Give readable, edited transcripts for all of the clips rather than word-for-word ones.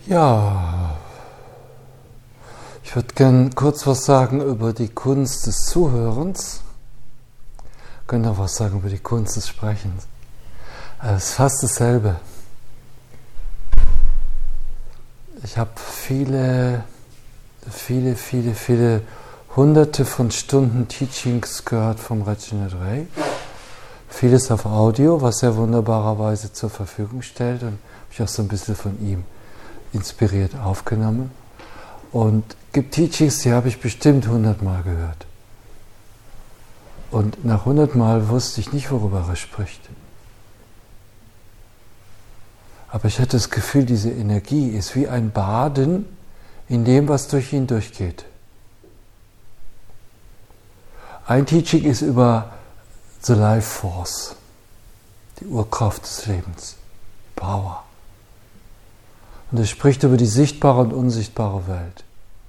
Ja, ich würde gern kurz was sagen über die Kunst des Zuhörens. Ich könnte auch was sagen über die Kunst des Sprechens. Es ist fast dasselbe. Ich habe viele hunderte von Stunden Teachings gehört vom Reginald Ray. Vieles auf Audio, was er wunderbarerweise zur Verfügung stellt, und habe ich auch so ein bisschen von ihm inspiriert aufgenommen. Und es gibt Teachings, die habe ich bestimmt 100 Mal gehört. Und nach 100 Mal wusste ich nicht, worüber er spricht. Aber ich hatte das Gefühl, diese Energie ist wie ein Baden in dem, was durch ihn durchgeht. Ein Teaching ist über the Life Force, die Urkraft des Lebens, Power. Und er spricht über die sichtbare und unsichtbare Welt.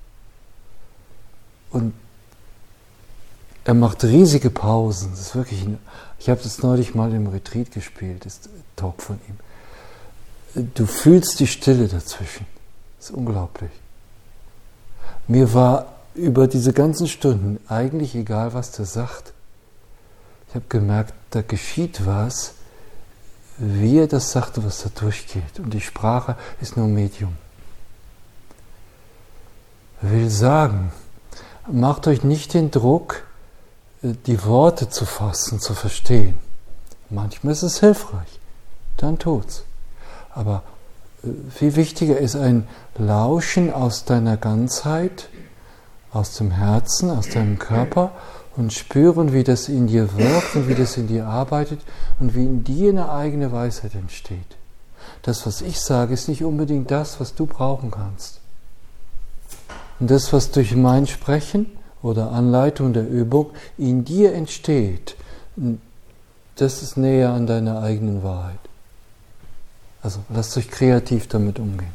Und er macht riesige Pausen. Das ist wirklich ich habe das neulich mal im Retreat gespielt, das Talk von ihm. Du fühlst die Stille dazwischen. Das ist unglaublich. Mir war über diese ganzen Stunden eigentlich egal, was der sagt. Ich habe gemerkt, da geschieht was, wie er das sagte, was da durchgeht. Und die Sprache ist nur Medium. Ich will sagen, macht euch nicht den Druck, die Worte zu fassen, zu verstehen. Manchmal ist es hilfreich, dann tut's. Aber viel wichtiger ist ein Lauschen aus deiner Ganzheit, aus dem Herzen, aus deinem Körper und spüren, wie das in dir wirkt und wie das in dir arbeitet und wie in dir eine eigene Weisheit entsteht. Das, was ich sage, ist nicht unbedingt das, was du brauchen kannst. Und das, was durch mein Sprechen oder Anleitung der Übung in dir entsteht, das ist näher an deiner eigenen Wahrheit. Also lasst euch kreativ damit umgehen.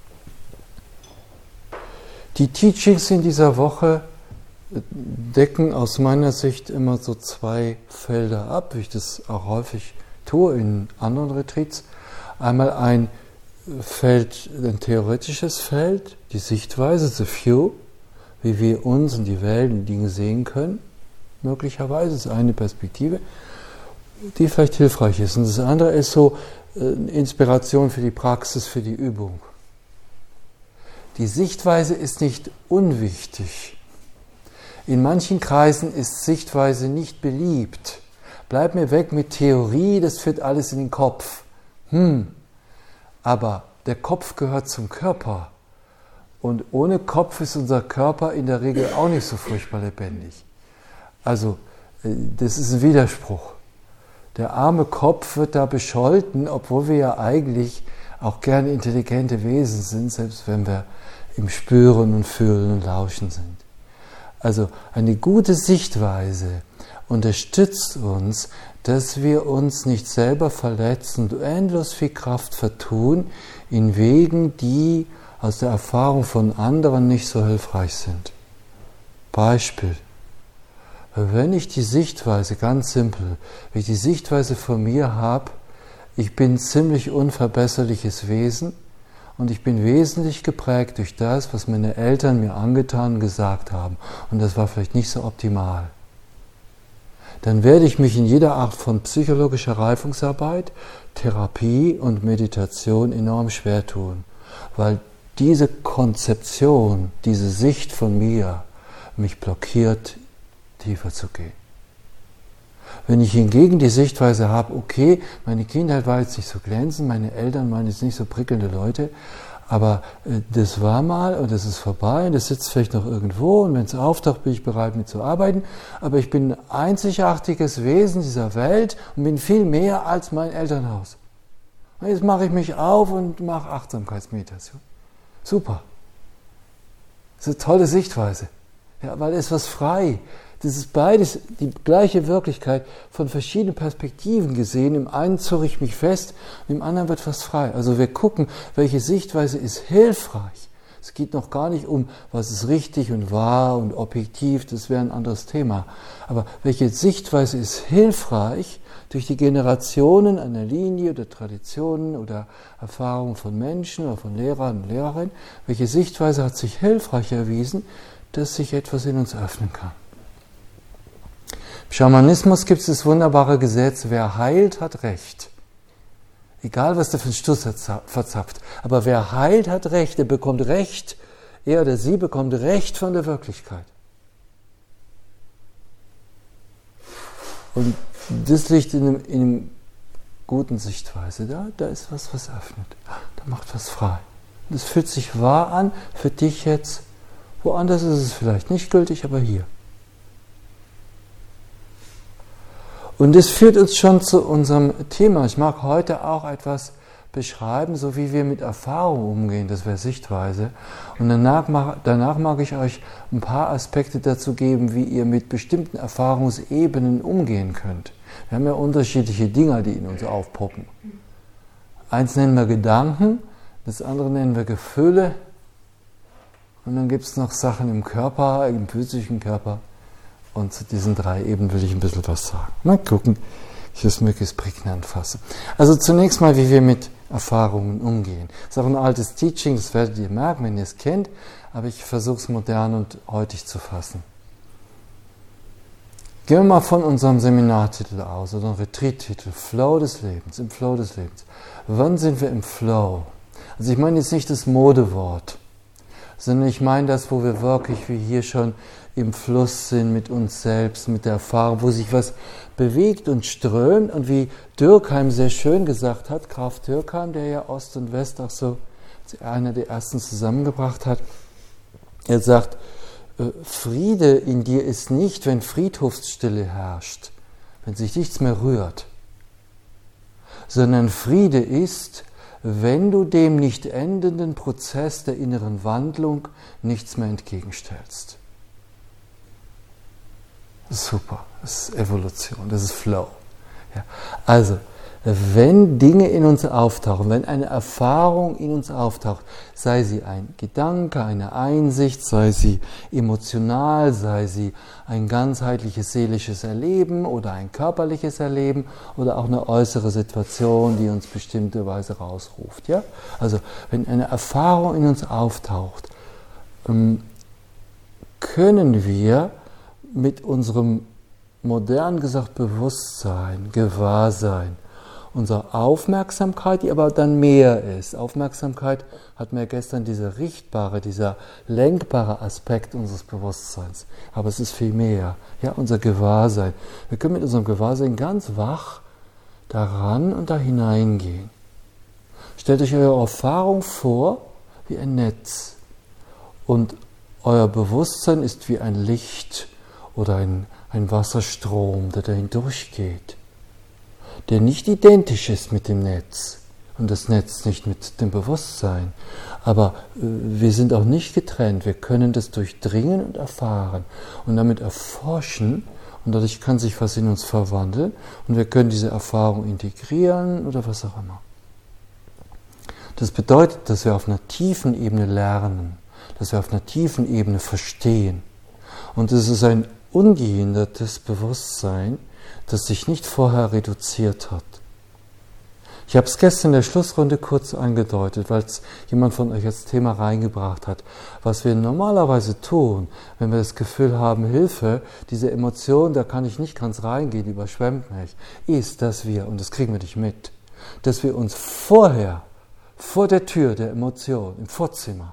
Die Teachings in dieser Woche decken aus meiner Sicht immer so zwei Felder ab, wie ich das auch häufig tue in anderen Retreats. Einmal ein Feld, ein theoretisches Feld, die Sichtweise, the view, wie wir uns und die Welt und Dinge sehen können. Möglicherweise ist eine Perspektive, die vielleicht hilfreich ist. Und das andere ist so eine Inspiration für die Praxis, für die Übung. Die Sichtweise ist nicht unwichtig. In manchen Kreisen ist Sichtweise nicht beliebt. Bleib mir weg mit Theorie, das führt alles in den Kopf. Aber der Kopf gehört zum Körper. Und ohne Kopf ist unser Körper in der Regel auch nicht so furchtbar lebendig. Also, das ist ein Widerspruch. Der arme Kopf wird da bescholten, obwohl wir ja eigentlich auch gerne intelligente Wesen sind, selbst wenn wir im Spüren und Fühlen und Lauschen sind. Also eine gute Sichtweise unterstützt uns, dass wir uns nicht selber verletzen und endlos viel Kraft vertun in Wegen, die aus der Erfahrung von anderen nicht so hilfreich sind. Beispiel. Wenn ich die Sichtweise, ganz simpel, wenn ich die Sichtweise von mir habe, ich bin ein ziemlich unverbesserliches Wesen und ich bin wesentlich geprägt durch das, was meine Eltern mir angetan und gesagt haben. Und das war vielleicht nicht so optimal. Dann werde ich mich in jeder Art von psychologischer Reifungsarbeit, Therapie und Meditation enorm schwer tun, weil diese Konzeption, diese Sicht von mir mich blockiert, tiefer zu gehen. Wenn ich hingegen die Sichtweise habe, okay, meine Kindheit war jetzt nicht so glänzend, meine Eltern waren jetzt nicht so prickelnde Leute, aber das war mal und das ist vorbei und das sitzt vielleicht noch irgendwo und wenn es auftaucht, bin ich bereit mitzuarbeiten, aber ich bin ein einzigartiges Wesen dieser Welt und bin viel mehr als mein Elternhaus. Und jetzt mache ich mich auf und mache Achtsamkeitsmeditation. Super. Das ist eine tolle Sichtweise. Ja, weil es ist was frei. Das ist beides die gleiche Wirklichkeit von verschiedenen Perspektiven gesehen. Im einen zurre ich mich fest, im anderen wird was frei. Also wir gucken, welche Sichtweise ist hilfreich. Es geht noch gar nicht um, was ist richtig und wahr und objektiv, das wäre ein anderes Thema. Aber welche Sichtweise ist hilfreich, durch die Generationen einer Linie oder Traditionen oder Erfahrungen von Menschen oder von Lehrern und Lehrerinnen, welche Sichtweise hat sich hilfreich erwiesen, dass sich etwas in uns öffnen kann. Im Schamanismus gibt es das wunderbare Gesetz, wer heilt, hat Recht. Egal, was der für einen Stuss verzapft. Aber wer heilt, hat Recht. Er bekommt Recht, er oder sie bekommt Recht von der Wirklichkeit. Und das liegt in einer guten Sichtweise. Da ist was öffnet. Da macht was frei. Und es fühlt sich wahr an für dich jetzt. Woanders ist es vielleicht nicht gültig, aber hier. Und das führt uns schon zu unserem Thema. Ich mag heute auch etwas beschreiben, so wie wir mit Erfahrung umgehen, das wäre Sichtweise. Und danach mag ich euch ein paar Aspekte dazu geben, wie ihr mit bestimmten Erfahrungsebenen umgehen könnt. Wir haben ja unterschiedliche Dinge, die in uns aufpoppen. Eins nennen wir Gedanken, das andere nennen wir Gefühle. Und dann gibt es noch Sachen im Körper, im physischen Körper. Und zu diesen 3 Ebenen will ich ein bisschen was sagen. Mal gucken, ich das möglichst prägnant fasse. Also zunächst mal, wie wir mit Erfahrungen umgehen. Das ist auch ein altes Teaching, das werdet ihr merken, wenn ihr es kennt, aber ich versuche es modern und heutig zu fassen. Gehen wir mal von unserem Seminartitel aus oder einem Retreat-Titel, Flow des Lebens, im Flow des Lebens. Wann sind wir im Flow? Also ich meine jetzt nicht das Modewort, sondern ich meine das, wo wir wirklich wie hier schon im Fluss sind mit uns selbst, mit der Erfahrung, wo sich was bewegt und strömt und wie Dürkheim sehr schön gesagt hat, Graf Dürkheim, der ja Ost und West auch so einer der ersten zusammengebracht hat, er sagt, Friede in dir ist nicht, wenn Friedhofsstille herrscht, wenn sich nichts mehr rührt, sondern Friede ist, wenn du dem nicht endenden Prozess der inneren Wandlung nichts mehr entgegenstellst. Das ist super, das ist Evolution, das ist Flow. Ja. Also, wenn Dinge in uns auftauchen, wenn eine Erfahrung in uns auftaucht, sei sie ein Gedanke, eine Einsicht, sei sie emotional, sei sie ein ganzheitliches seelisches Erleben oder ein körperliches Erleben oder auch eine äußere Situation, die uns bestimmte Weise rausruft. Ja? Also, wenn eine Erfahrung in uns auftaucht, können wir mit unserem modern gesagt Bewusstsein, Gewahrsein, unsere Aufmerksamkeit, die aber dann mehr ist. Aufmerksamkeit hat mir gestern dieser richtbare, dieser lenkbare Aspekt unseres Bewusstseins. Aber es ist viel mehr. Ja, unser Gewahrsein. Wir können mit unserem Gewahrsein ganz wach daran und da hineingehen. Stellt euch eure Erfahrung vor wie ein Netz. Und euer Bewusstsein ist wie ein Licht oder ein Wasserstrom, der dahin durchgeht, der nicht identisch ist mit dem Netz und das Netz nicht mit dem Bewusstsein. Aber wir sind auch nicht getrennt, wir können das durchdringen und erfahren und damit erforschen und dadurch kann sich was in uns verwandeln und wir können diese Erfahrung integrieren oder was auch immer. Das bedeutet, dass wir auf einer tiefen Ebene lernen, dass wir auf einer tiefen Ebene verstehen. Und es ist ein ungehindertes Bewusstsein, das sich nicht vorher reduziert hat. Ich habe es gestern in der Schlussrunde kurz angedeutet, weil es jemand von euch als Thema reingebracht hat. Was wir normalerweise tun, wenn wir das Gefühl haben, Hilfe, diese Emotion, da kann ich nicht ganz reingehen, die überschwemmt mich, ist, dass wir, und das kriegen wir nicht mit, dass wir uns vorher, vor der Tür der Emotion, im Vorzimmer,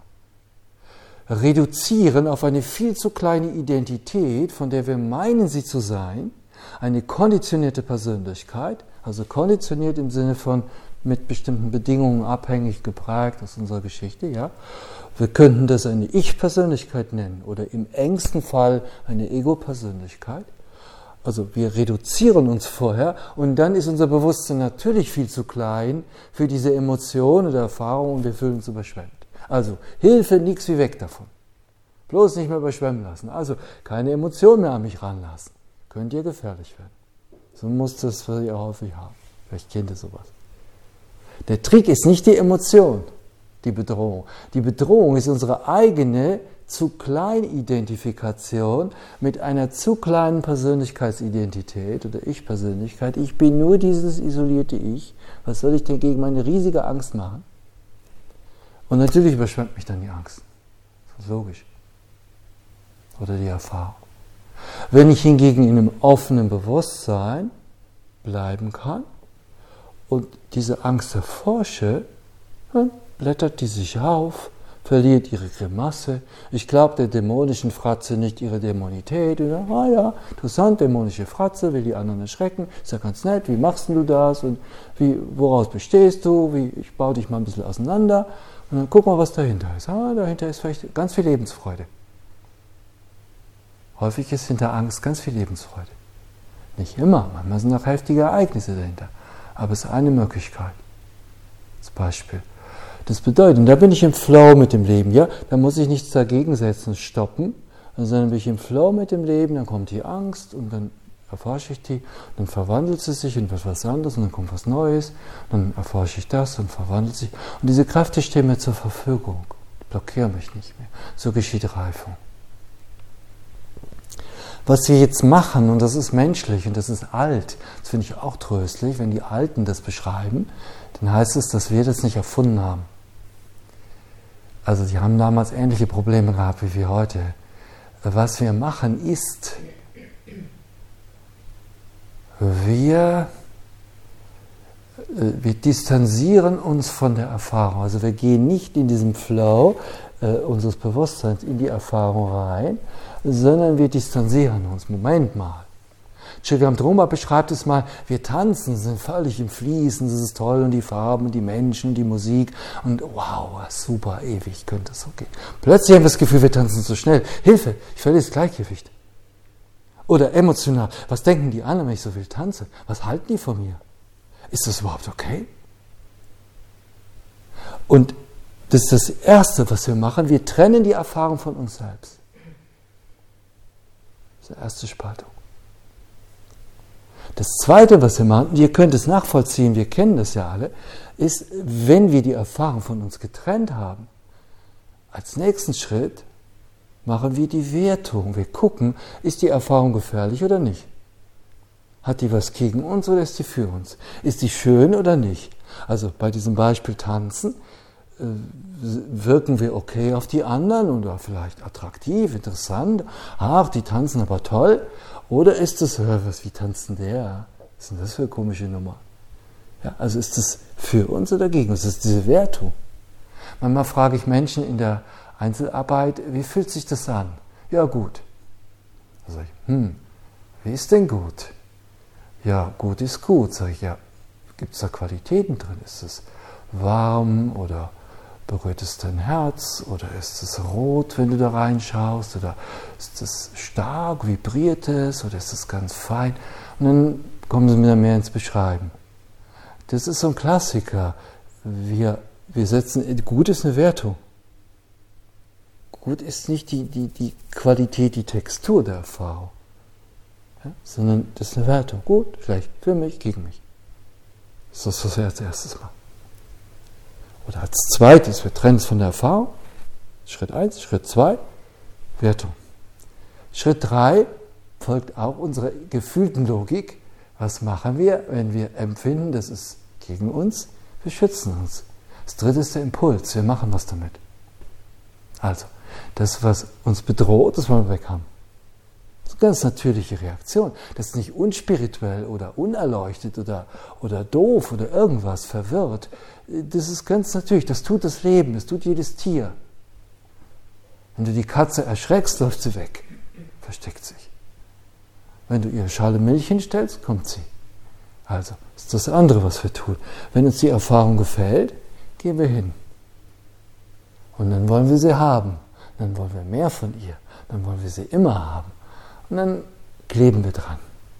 reduzieren auf eine viel zu kleine Identität, von der wir meinen, sie zu sein, eine konditionierte Persönlichkeit, also konditioniert im Sinne von mit bestimmten Bedingungen abhängig geprägt aus unserer Geschichte, ja. Wir könnten das eine Ich-Persönlichkeit nennen oder im engsten Fall eine Ego-Persönlichkeit. Also wir reduzieren uns vorher und dann ist unser Bewusstsein natürlich viel zu klein für diese Emotion oder Erfahrung und wir fühlen uns überschwemmt. Also Hilfe, nichts wie weg davon. Bloß nicht mehr überschwemmen lassen. Also keine Emotion mehr an mich ranlassen. Könnt ihr gefährlich werden. So muss das, was ihr häufig haben. Vielleicht kennt ihr sowas. Der Trick ist nicht die Emotion. die Bedrohung. Die Bedrohung ist unsere eigene zu kleine Identifikation mit einer zu kleinen Persönlichkeitsidentität oder Ich-Persönlichkeit. Ich bin nur dieses isolierte Ich. Was soll ich denn gegen meine riesige Angst machen? Und natürlich überschwemmt mich dann die Angst. Das ist logisch. Oder die Erfahrung. Wenn ich hingegen in einem offenen Bewusstsein bleiben kann und diese Angst erforsche, dann blättert die sich auf, verliert ihre Grimasse. Ich glaube der dämonischen Fratze nicht ihre Dämonität. Und dann, ja, interessant, dämonische Fratze, will die anderen erschrecken. Ist ja ganz nett, wie machst du das? Und woraus bestehst du? Ich baue dich mal ein bisschen auseinander. Und dann guck mal, was dahinter ist. Dahinter ist vielleicht ganz viel Lebensfreude. Häufig ist hinter Angst ganz viel Lebensfreude. Nicht immer, manchmal sind auch heftige Ereignisse dahinter. Aber es ist eine Möglichkeit. Als Beispiel. Das bedeutet, da bin ich im Flow mit dem Leben, ja, da muss ich nichts dagegen setzen, stoppen, sondern bin ich im Flow mit dem Leben, dann kommt die Angst und dann erforsche ich die, dann verwandelt sie sich in was anderes und dann kommt was Neues, dann erforsche ich das und verwandelt sich. Und diese Kräfte stehen mir zur Verfügung, blockieren mich nicht mehr. So geschieht Reifung. Was wir jetzt machen, und das ist menschlich und das ist alt, das finde ich auch tröstlich, wenn die Alten das beschreiben, dann heißt es, dass wir das nicht erfunden haben. Also die haben damals ähnliche Probleme gehabt wie wir heute. Was wir machen ist, wir distanzieren uns von der Erfahrung. Also wir gehen nicht in diesem Flow unseres Bewusstseins in die Erfahrung rein, sondern wir distanzieren uns. Moment mal. Chögyam Trungpa beschreibt es mal, wir tanzen, sind völlig im Fließen, das ist toll und die Farben, die Menschen, die Musik und wow, super, ewig könnte es so gehen. Plötzlich haben wir das Gefühl, wir tanzen so schnell. Hilfe, ich verliere das Gleichgewicht. Oder emotional, was denken die anderen, wenn ich so viel tanze? Was halten die von mir? Ist das überhaupt okay? Und das ist das Erste, was wir machen, wir trennen die Erfahrung von uns selbst. Das ist die erste Spaltung. Das Zweite, was wir machen, ihr könnt es nachvollziehen, wir kennen das ja alle, ist, wenn wir die Erfahrung von uns getrennt haben, als nächsten Schritt machen wir die Wertung. Wir gucken, ist die Erfahrung gefährlich oder nicht? Hat die was gegen uns oder ist die für uns? Ist die schön oder nicht? Also bei diesem Beispiel Tanzen, wirken wir okay auf die anderen oder vielleicht attraktiv, interessant, ach, die tanzen aber toll, oder ist es, wie tanzt denn der? Was ist denn das für eine komische Nummer? Ja, also ist es für uns oder gegen uns? Das ist diese Wertung. Manchmal frage ich Menschen in der Einzelarbeit, wie fühlt sich das an? Ja, gut. Da sage ich, wie ist denn gut? Ja, gut ist gut. Sage ich, ja, gibt es da Qualitäten drin? Ist es warm oder berührt es dein Herz oder ist es rot, wenn du da reinschaust oder ist es stark, vibriert es oder ist es ganz fein? Und dann kommen sie wieder mehr ins Beschreiben. Das ist so ein Klassiker. Wir setzen, gut ist eine Wertung. Gut ist nicht die Qualität, die Textur der Erfahrung, ja, sondern das ist eine Wertung. Gut, vielleicht für mich, gegen mich. Das ist das, was wir als erstes machen. Oder als zweites, wir trennen es von der Erfahrung. Schritt 1, Schritt 2, Wertung. Schritt 3 folgt auch unserer gefühlten Logik. Was machen wir, wenn wir empfinden, das ist gegen uns? Wir schützen uns. Das dritte ist der Impuls, wir machen was damit. Also, das, was uns bedroht, das wollen wir weg haben. Das ist eine ganz natürliche Reaktion. Das ist nicht unspirituell oder unerleuchtet oder doof oder irgendwas verwirrt. Das ist ganz natürlich, das tut das Leben, das tut jedes Tier. Wenn du die Katze erschreckst, läuft sie weg, versteckt sich. Wenn du ihr Schale Milch hinstellst, kommt sie. Also, das ist das andere, was wir tun. Wenn uns die Erfahrung gefällt, gehen wir hin. Und dann wollen wir sie haben. Dann wollen wir mehr von ihr. Dann wollen wir sie immer haben. Und dann kleben wir dran.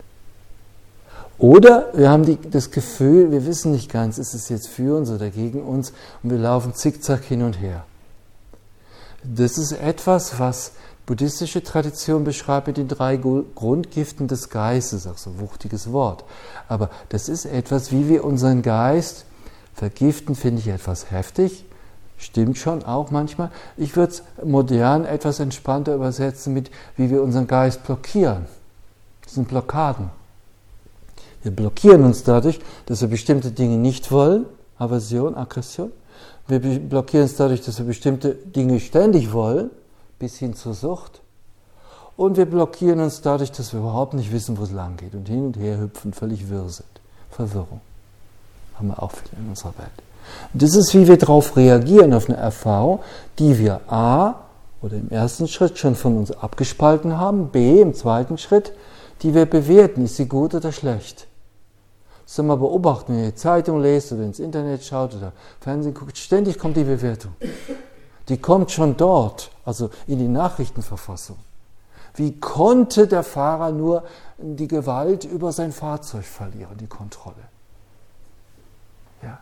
Oder wir haben das Gefühl, wir wissen nicht ganz, ist es jetzt für uns oder gegen uns und wir laufen zickzack hin und her. Das ist etwas, was buddhistische Tradition beschreibt mit den 3 Grundgiften des Geistes, auch so ein wuchtiges Wort. Aber das ist etwas, wie wir unseren Geist vergiften, finde ich etwas heftig, Stimmt schon, auch manchmal. Ich würde es modern etwas entspannter übersetzen mit, wie wir unseren Geist blockieren. Das sind Blockaden. Wir blockieren uns dadurch, dass wir bestimmte Dinge nicht wollen, Aversion, Aggression. Wir blockieren uns dadurch, dass wir bestimmte Dinge ständig wollen, bis hin zur Sucht. Und wir blockieren uns dadurch, dass wir überhaupt nicht wissen, wo es lang geht und hin und her hüpfen, völlig wirr sind. Verwirrung haben wir auch viel in unserer Welt. Und das ist, wie wir darauf reagieren, auf eine Erfahrung, die wir A, oder im ersten Schritt schon von uns abgespalten haben, B, im zweiten Schritt, die wir bewerten, ist sie gut oder schlecht. Das soll man beobachten, wenn ihr Zeitung lest oder ins Internet schaut oder Fernsehen guckt, ständig kommt die Bewertung. Die kommt schon dort, also in die Nachrichtenverfassung. Wie konnte der Fahrer nur die Gewalt über sein Fahrzeug verlieren, die Kontrolle? Ja.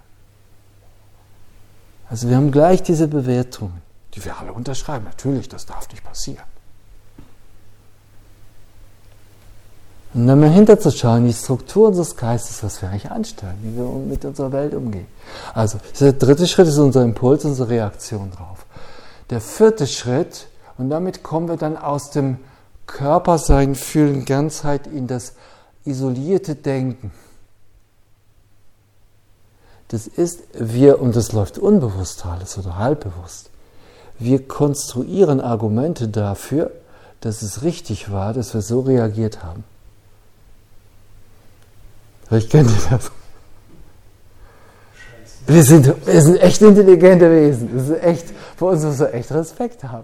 Also wir haben gleich diese Bewertungen, die wir alle unterschreiben. Natürlich, das darf nicht passieren. Und dann mal hinterzuschauen, die Struktur unseres Geistes, was wir eigentlich anstellen, wie wir mit unserer Welt umgehen. Also, der dritte Schritt ist unser Impuls, unsere Reaktion drauf. Der vierte Schritt, und damit kommen wir dann aus dem Körpersein, Fühlen, Ganzheit in das isolierte Denken. Das ist, und das läuft unbewusst alles oder halbbewusst. Wir konstruieren Argumente dafür, dass es richtig war, dass wir so reagiert haben. Ich kenne das. Wir sind echt intelligente Wesen. Das ist echt, vor uns muss man echt Respekt haben.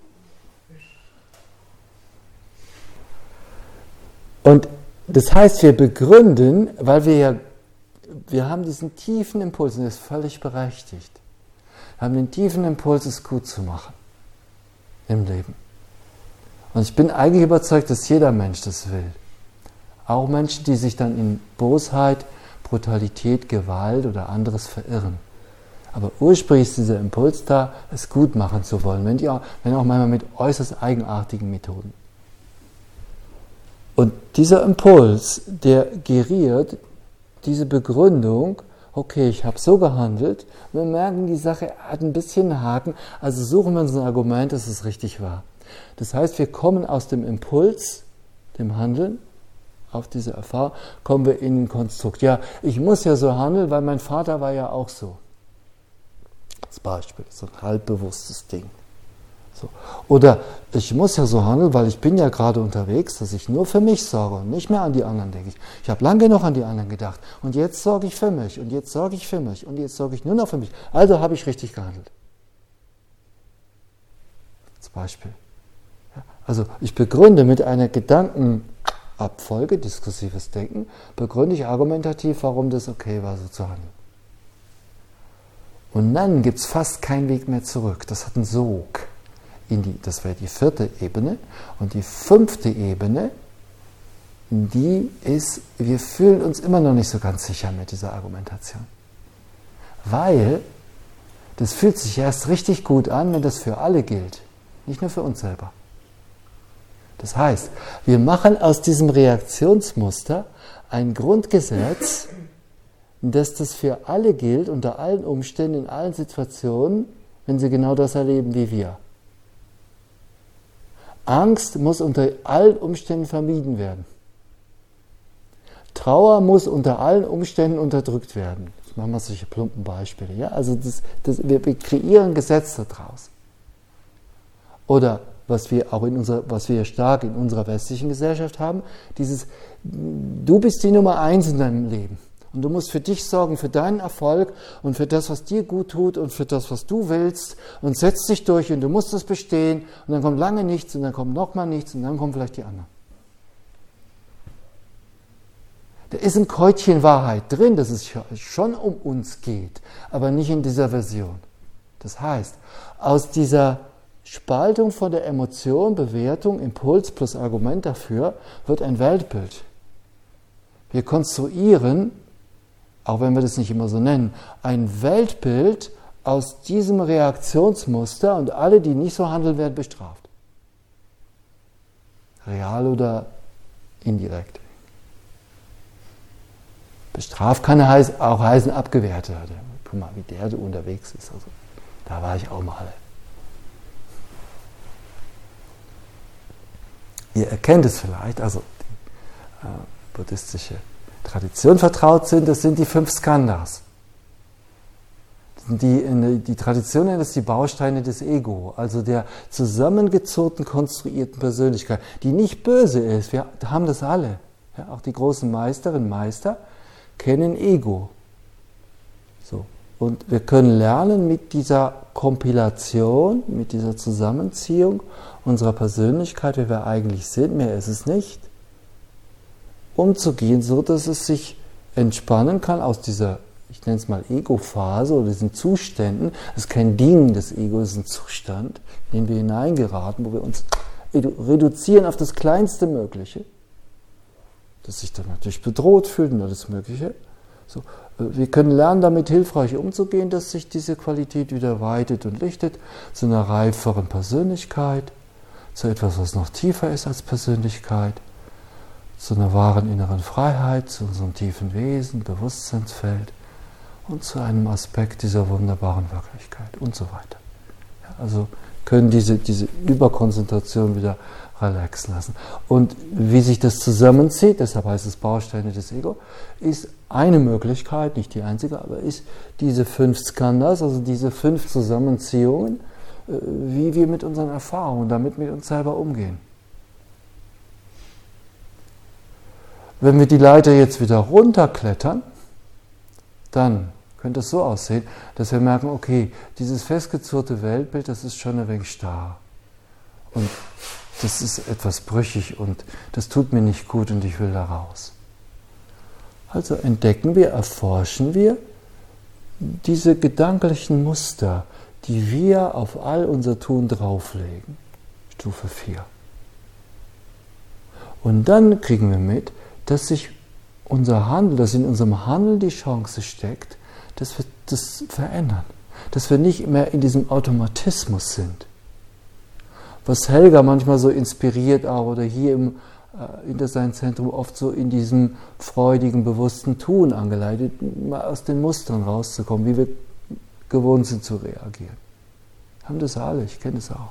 Und das heißt, wir begründen, weil wir haben diesen tiefen Impuls, und das ist völlig berechtigt. Wir haben den tiefen Impuls, es gut zu machen im Leben. Und ich bin eigentlich überzeugt, dass jeder Mensch das will. Auch Menschen, die sich dann in Bosheit, Brutalität, Gewalt oder anderes verirren. Aber ursprünglich ist dieser Impuls da, es gut machen zu wollen, wenn auch manchmal mit äußerst eigenartigen Methoden. Und dieser Impuls, der geriert diese Begründung, okay, ich habe so gehandelt, und wir merken, die Sache hat ein bisschen einen Haken, also suchen wir uns ein Argument, dass es richtig war. Das heißt, wir kommen aus dem Impuls, dem Handeln, auf diese Erfahrung, kommen wir in ein Konstrukt. Ja, ich muss ja so handeln, weil mein Vater war ja auch so. Als Beispiel, so ein halbbewusstes Ding. So. Oder ich muss ja so handeln, weil ich bin ja gerade unterwegs, dass ich nur für mich sorge und nicht mehr an die anderen denke. Ich habe lange genug an die anderen gedacht und jetzt sorge ich für mich und jetzt sorge ich für mich und jetzt sorge ich nur noch für mich. Also habe ich richtig gehandelt. Als Beispiel. Ja, also ich begründe mit einer Gedankenabfolge, diskursives Denken, begründe ich argumentativ, warum das okay war, so zu handeln. Und dann gibt es fast keinen Weg mehr zurück. Das hat einen Sog. Das wäre die vierte Ebene. Und die fünfte Ebene, die ist, wir fühlen uns immer noch nicht so ganz sicher mit dieser Argumentation. Weil das fühlt sich erst richtig gut an, wenn das für alle gilt. Nicht nur für uns selber. Das heißt, wir machen aus diesem Reaktionsmuster ein Grundgesetz, dass das für alle gilt, unter allen Umständen, in allen Situationen, wenn sie genau das erleben wie wir. Angst muss unter allen Umständen vermieden werden. Trauer muss unter allen Umständen unterdrückt werden. Jetzt machen wir solche plumpen Beispiele. Ja? Also wir kreieren Gesetze daraus. Oder was wir stark in unserer westlichen Gesellschaft haben, du bist die Nummer 1 in deinem Leben. Und du musst für dich sorgen, für deinen Erfolg und für das, was dir gut tut und für das, was du willst und setzt dich durch und du musst es bestehen und dann kommt lange nichts und dann kommt nochmal nichts und dann kommen vielleicht die anderen. Da ist ein Kräutchen Wahrheit drin, dass es schon um uns geht, aber nicht in dieser Version. Das heißt, aus dieser Spaltung von der Emotion, Bewertung, Impuls plus Argument dafür wird ein Weltbild. Wir konstruieren, auch wenn wir das nicht immer so nennen, ein Weltbild aus diesem Reaktionsmuster und alle, die nicht so handeln, werden bestraft. Real oder indirekt. Bestraft kann auch heißen abgewertet. Guck mal, wie der so unterwegs ist. Also, Da war ich auch mal. Ihr erkennt es vielleicht, also die buddhistische Tradition vertraut sind, das sind die 5 Skandhas. Die Tradition nennt es die Bausteine des Ego, also der zusammengezurrten, konstruierten Persönlichkeit, die nicht böse ist. Wir haben das alle. Ja, auch die großen Meisterinnen und Meister kennen Ego. So. Und wir können lernen, mit dieser Kompilation, mit dieser Zusammenziehung unserer Persönlichkeit, wer wir eigentlich sind, mehr ist es nicht, umzugehen, so dass es sich entspannen kann aus dieser, ich nenne es mal Ego-Phase oder diesen Zuständen. Das ist kein Ding, das Ego ist ein Zustand, in den wir hineingeraten, wo wir uns reduzieren auf das kleinste Mögliche, das sich dann natürlich bedroht fühlt und alles Mögliche. So, wir können lernen, damit hilfreich umzugehen, dass sich diese Qualität wieder weitet und lichtet zu einer reiferen Persönlichkeit, zu etwas, was noch tiefer ist als Persönlichkeit, zu einer wahren inneren Freiheit, zu unserem tiefen Wesen, Bewusstseinsfeld und zu einem Aspekt dieser wunderbaren Wirklichkeit und so weiter. Ja, also können diese Überkonzentration wieder relaxen lassen. Und wie sich das zusammenzieht, deshalb heißt es Bausteine des Ego, ist eine Möglichkeit, nicht die einzige, aber ist diese 5 Skandhas, also diese 5 Zusammenziehungen, wie wir mit unseren Erfahrungen damit mit uns selber umgehen. Wenn wir die Leiter jetzt wieder runterklettern, dann könnte es so aussehen, dass wir merken, okay, dieses festgezurrte Weltbild, das ist schon ein wenig starr. Und das ist etwas brüchig und das tut mir nicht gut und ich will da raus. Also entdecken wir, erforschen wir diese gedanklichen Muster, die wir auf all unser Tun drauflegen. Stufe 4. Und dann kriegen wir mit, dass sich unser Handeln, dass in unserem Handeln die Chance steckt, dass wir das verändern. Dass wir nicht mehr in diesem Automatismus sind. Was Helga manchmal so inspiriert auch, oder hier im Intersein-Zentrum oft so in diesem freudigen, bewussten Tun angeleitet, mal aus den Mustern rauszukommen, wie wir gewohnt sind zu reagieren. Haben das alle, ich kenne das auch.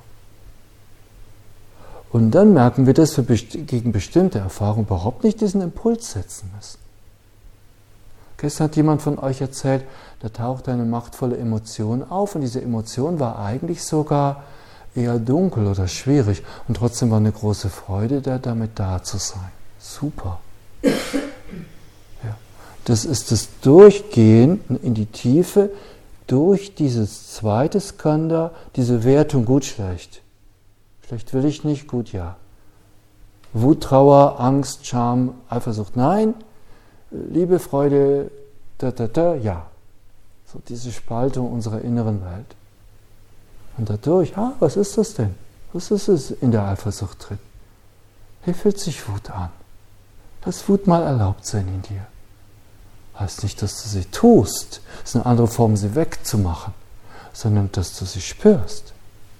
Und dann merken wir, dass wir gegen bestimmte Erfahrungen überhaupt nicht diesen Impuls setzen müssen. Gestern hat jemand von euch erzählt, da taucht eine machtvolle Emotion auf und diese Emotion war eigentlich sogar eher dunkel oder schwierig und trotzdem war eine große Freude, damit da zu sein. Super. Ja. Das ist das Durchgehen in die Tiefe durch dieses zweite Skandha, diese Wertung gut, schlecht. Schlecht will ich nicht, gut, ja. Wut, Trauer, Angst, Scham, Eifersucht, nein. Liebe, Freude, ja. So diese Spaltung unserer inneren Welt. Und dadurch, was ist das denn? Was ist es in der Eifersucht drin? Wie fühlt sich Wut an? Lass Wut mal erlaubt sein in dir. Heißt nicht, dass du sie tust, das ist eine andere Form, sie wegzumachen, sondern dass du sie spürst.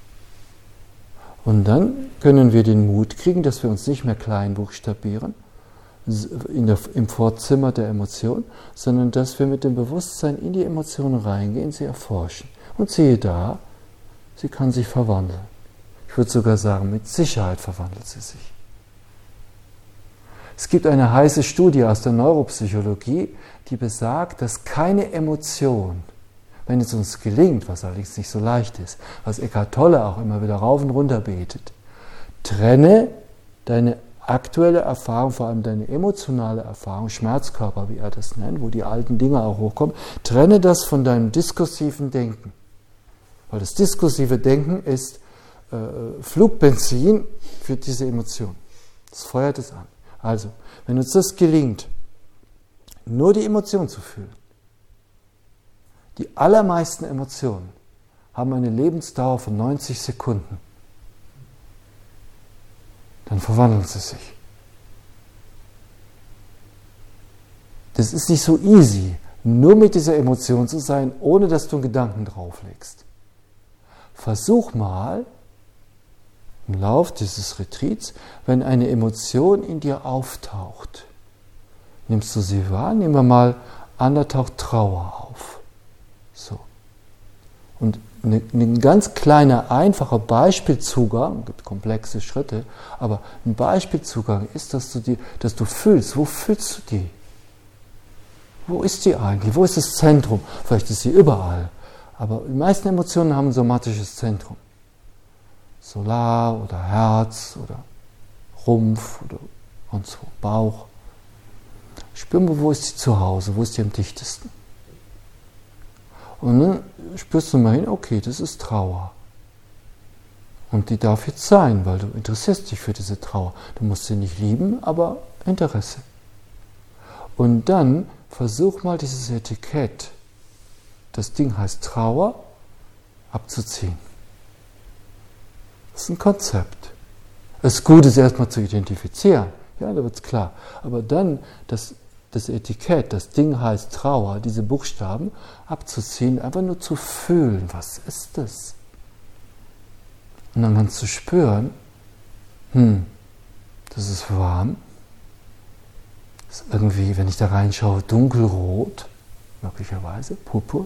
Und dann können wir den Mut kriegen, dass wir uns nicht mehr klein buchstabieren im Vorzimmer der Emotion, sondern dass wir mit dem Bewusstsein in die Emotionen reingehen, sie erforschen. Und siehe da, sie kann sich verwandeln. Ich würde sogar sagen, mit Sicherheit verwandelt sie sich. Es gibt eine heiße Studie aus der Neuropsychologie, die besagt, dass keine Emotion, wenn es uns gelingt, was allerdings nicht so leicht ist, was Eckhart Tolle auch immer wieder rauf und runter betet, trenne deine aktuelle Erfahrung, vor allem deine emotionale Erfahrung, Schmerzkörper, wie er das nennt, wo die alten Dinge auch hochkommen, trenne das von deinem diskursiven Denken. Weil das diskursive Denken ist Flugbenzin für diese Emotion. Das feuert es an. Also, wenn uns das gelingt, nur die Emotion zu fühlen, die allermeisten Emotionen haben eine Lebensdauer von 90 Sekunden, dann verwandeln sie sich. Das ist nicht so easy, nur mit dieser Emotion zu sein, ohne dass du einen Gedanken drauflegst. Versuch mal, im Lauf dieses Retreats, wenn eine Emotion in dir auftaucht, nimmst du sie wahr, nehmen wir mal an, da taucht Trauer auf. So. Und ein ganz kleiner, einfacher Beispielzugang, es gibt komplexe Schritte, aber ein Beispielzugang ist, dass du fühlst, wo fühlst du die? Wo ist die eigentlich? Wo ist das Zentrum? Vielleicht ist sie überall, aber die meisten Emotionen haben ein somatisches Zentrum. Solar oder Herz oder Rumpf oder und so, Bauch. Spüren wir, wo ist sie zu Hause, wo ist die am dichtesten? Und dann spürst du mal hin, okay, das ist Trauer. Und die darf jetzt sein, weil du interessierst dich für diese Trauer. Du musst sie nicht lieben, aber Interesse. Und dann versuch mal dieses Etikett, das Ding heißt Trauer, abzuziehen. Das ist ein Konzept. Es ist gut, es erstmal zu identifizieren. Ja, da wird es klar. Aber dann das Etikett, das Ding heißt Trauer, diese Buchstaben abzuziehen, einfach nur zu fühlen, was ist das? Und dann kannst du spüren, das ist warm, das ist irgendwie, wenn ich da reinschaue, dunkelrot, möglicherweise, purpur.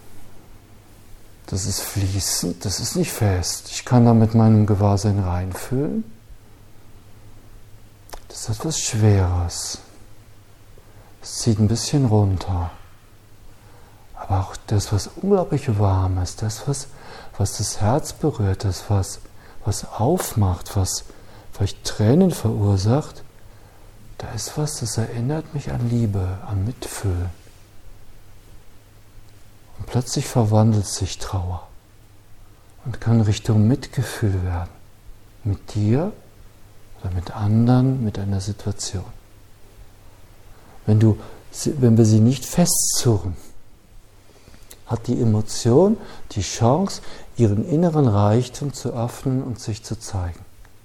Das ist fließend, das ist nicht fest. Ich kann da mit meinem Gewahrsein reinfühlen. Das ist etwas Schweres. Es zieht ein bisschen runter. Aber auch das, was unglaublich warm ist, das, was das Herz berührt, das, was aufmacht, was vielleicht Tränen verursacht, da ist was, das erinnert mich an Liebe, an Mitfühlen. Und plötzlich verwandelt sich Trauer und kann Richtung Mitgefühl werden. Mit dir oder mit anderen, mit einer Situation. Wenn wir sie nicht festzurren, hat die Emotion die Chance, ihren inneren Reichtum zu öffnen und sich zu zeigen.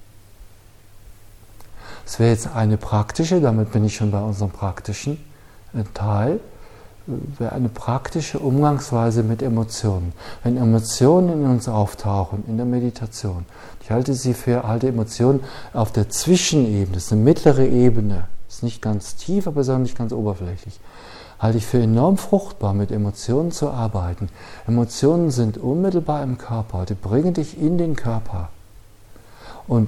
Es wäre jetzt eine praktische, damit bin ich schon bei unserem praktischen Teil, wäre eine praktische Umgangsweise mit Emotionen. Wenn Emotionen in uns auftauchen, in der Meditation, ich halte Emotionen auf der Zwischenebene, das ist eine mittlere Ebene, ist nicht ganz tief, aber ist auch nicht ganz oberflächlich, halte ich für enorm fruchtbar, mit Emotionen zu arbeiten. Emotionen sind unmittelbar im Körper, die bringen dich in den Körper. Und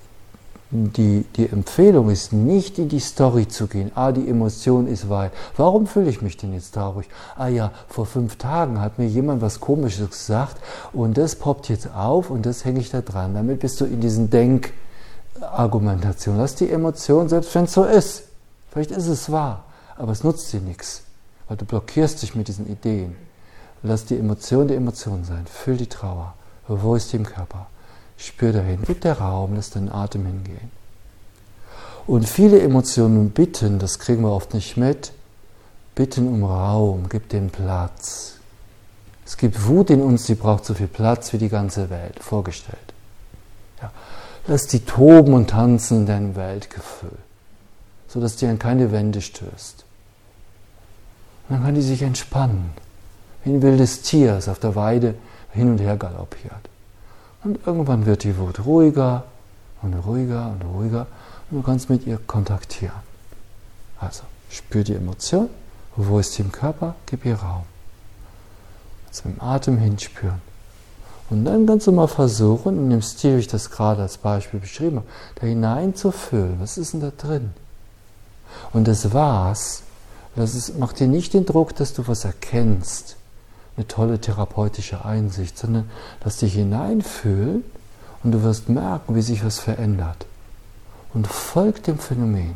die Empfehlung ist, nicht in die Story zu gehen. Die Emotion ist weit. Warum fühle ich mich denn jetzt traurig? Ja, vor 5 Tagen hat mir jemand was Komisches gesagt und das poppt jetzt auf und das hänge ich da dran. Damit bist du in diesen Denkargumentationen. Lass die Emotion, selbst wenn es so ist. Vielleicht ist es wahr, aber es nutzt dir nichts, weil du blockierst dich mit diesen Ideen. Lass die Emotion sein. Fühl die Trauer. Wo ist die im Körper? Spür dahin, gib der Raum, lass deinen Atem hingehen. Und viele Emotionen bitten, das kriegen wir oft nicht mit, bitten um Raum, gib dem Platz. Es gibt Wut in uns, die braucht so viel Platz wie die ganze Welt, vorgestellt. Ja. Lass die toben und tanzen in deinem Weltgefühl, sodass die an keine Wände stößt. Und dann kann die sich entspannen, wie ein wildes Tier, das auf der Weide hin und her galoppiert. Und irgendwann wird die Wut ruhiger und ruhiger und ruhiger und du kannst mit ihr kontaktieren. Also, spür die Emotion, wo ist sie im Körper, gib ihr Raum. Also mit dem Atem hinspüren. Und dann kannst du mal versuchen, in dem Stil, wie ich das gerade als Beispiel beschrieben habe, da hineinzufühlen, was ist denn da drin? Und das Was, macht dir nicht den Druck, dass du was erkennst, eine tolle therapeutische Einsicht, sondern lass dich hineinfühlen und du wirst merken, wie sich was verändert. Und folg dem Phänomen.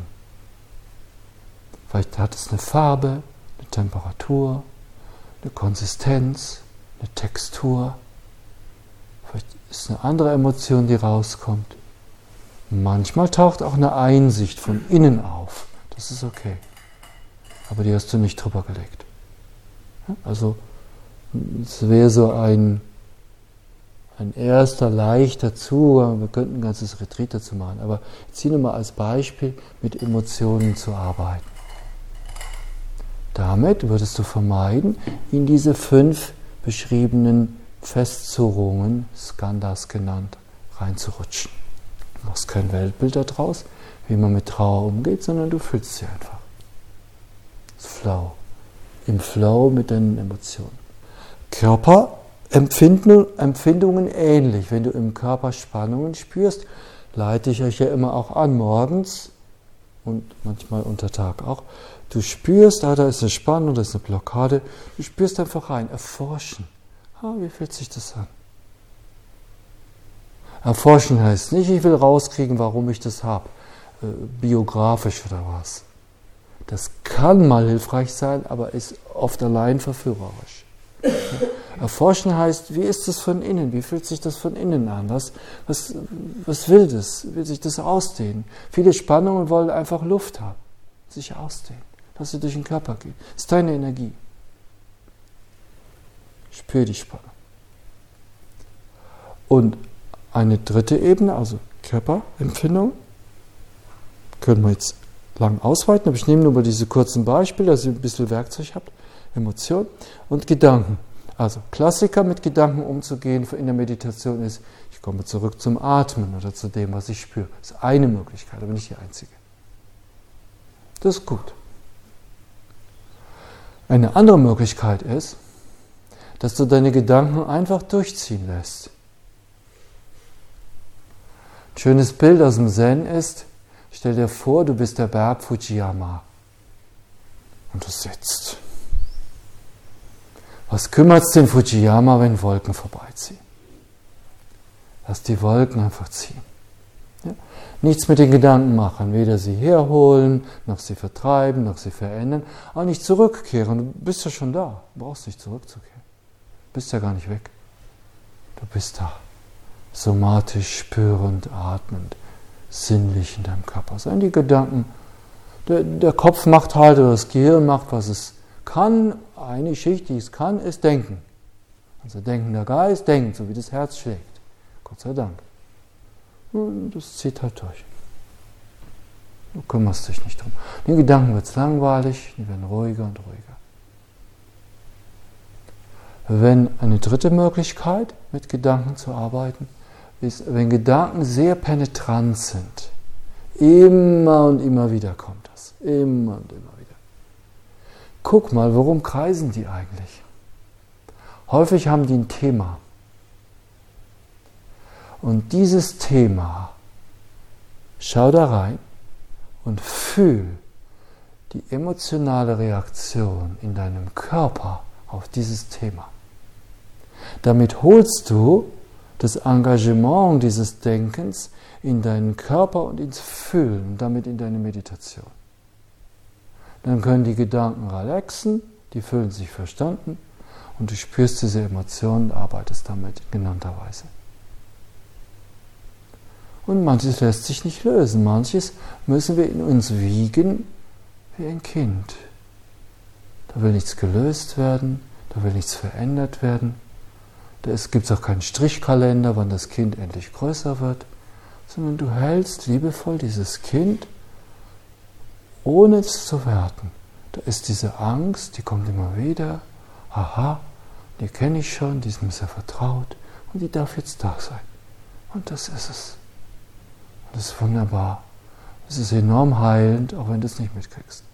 Vielleicht hat es eine Farbe, eine Temperatur, eine Konsistenz, eine Textur. Vielleicht ist eine andere Emotion, die rauskommt. Manchmal taucht auch eine Einsicht von innen auf. Das ist okay. Aber die hast du nicht drüber gelegt. Also es wäre so ein erster leichter Zugang, wir könnten ein ganzes Retreat dazu machen, aber ich ziehe nur mal als Beispiel, mit Emotionen zu arbeiten. Damit würdest du vermeiden, in diese 5 beschriebenen Festzurrungen, Skandhas genannt, reinzurutschen. Du machst kein Weltbild daraus, wie man mit Trauer umgeht, sondern du fühlst sie einfach. Das Flow. Im Flow mit deinen Emotionen. Körper Empfindungen ähnlich. Wenn du im Körper Spannungen spürst, leite ich euch ja immer auch an, morgens und manchmal unter Tag auch. Du spürst, da ist eine Spannung, da ist eine Blockade. Du spürst einfach rein, erforschen. Wie fühlt sich das an? Erforschen heißt nicht, ich will rauskriegen, warum ich das habe. Biografisch oder was. Das kann mal hilfreich sein, aber ist oft allein verführerisch. Erforschen heißt, wie ist das von innen? Wie fühlt sich das von innen an? Was will das? Will sich das ausdehnen? Viele Spannungen wollen einfach Luft haben, sich ausdehnen, dass sie durch den Körper geht. Das ist deine Energie. Spür die Spannung. Und eine dritte Ebene, also Körperempfindung, können wir jetzt lang ausweiten, aber ich nehme nur mal diese kurzen Beispiele, dass ihr ein bisschen Werkzeug habt. Emotion und Gedanken. Also Klassiker, mit Gedanken umzugehen in der Meditation ist, ich komme zurück zum Atmen oder zu dem, was ich spüre. Das ist eine Möglichkeit, aber nicht die einzige. Das ist gut. Eine andere Möglichkeit ist, dass du deine Gedanken einfach durchziehen lässt. Ein schönes Bild aus dem Zen ist, stell dir vor, du bist der Berg Fujiyama und du sitzt. Was kümmert es den Fujiyama, wenn Wolken vorbeiziehen? Lass die Wolken einfach ziehen. Ja? Nichts mit den Gedanken machen, weder sie herholen, noch sie vertreiben, noch sie verändern, auch nicht zurückkehren. Du bist ja schon da, du brauchst nicht zurückzukehren. Du bist ja gar nicht weg. Du bist da, somatisch, spürend, atmend, sinnlich in deinem Körper. Seien die Gedanken, der Kopf macht halt, oder das Gehirn macht, was es kann. Eine Schicht, die es kann, ist Denken. Unser denkender Geist denkt, so wie das Herz schlägt. Gott sei Dank. Das zieht halt durch. Du kümmerst dich nicht drum. Den Gedanken wird es langweilig, die werden ruhiger und ruhiger. Wenn eine dritte Möglichkeit, mit Gedanken zu arbeiten, ist, wenn Gedanken sehr penetrant sind. Immer und immer wieder kommt das. Immer und immer wieder. Guck mal, worum kreisen die eigentlich? Häufig haben die ein Thema. Und dieses Thema, schau da rein und fühl die emotionale Reaktion in deinem Körper auf dieses Thema. Damit holst du das Engagement dieses Denkens in deinen Körper und ins Fühlen und damit in deine Meditation. Dann können die Gedanken relaxen, die fühlen sich verstanden und du spürst diese Emotionen und arbeitest damit in genannter Weise. Und manches lässt sich nicht lösen, manches müssen wir in uns wiegen wie ein Kind. Da will nichts gelöst werden, da will nichts verändert werden. Da gibt es auch keinen Strichkalender, wann das Kind endlich größer wird, sondern du hältst liebevoll dieses Kind, ohne es zu werten. Da ist diese Angst, die kommt immer wieder. Aha, die kenne ich schon, die ist mir sehr vertraut und die darf jetzt da sein. Und das ist es. Und das ist wunderbar. Das ist enorm heilend, auch wenn du es nicht mitkriegst.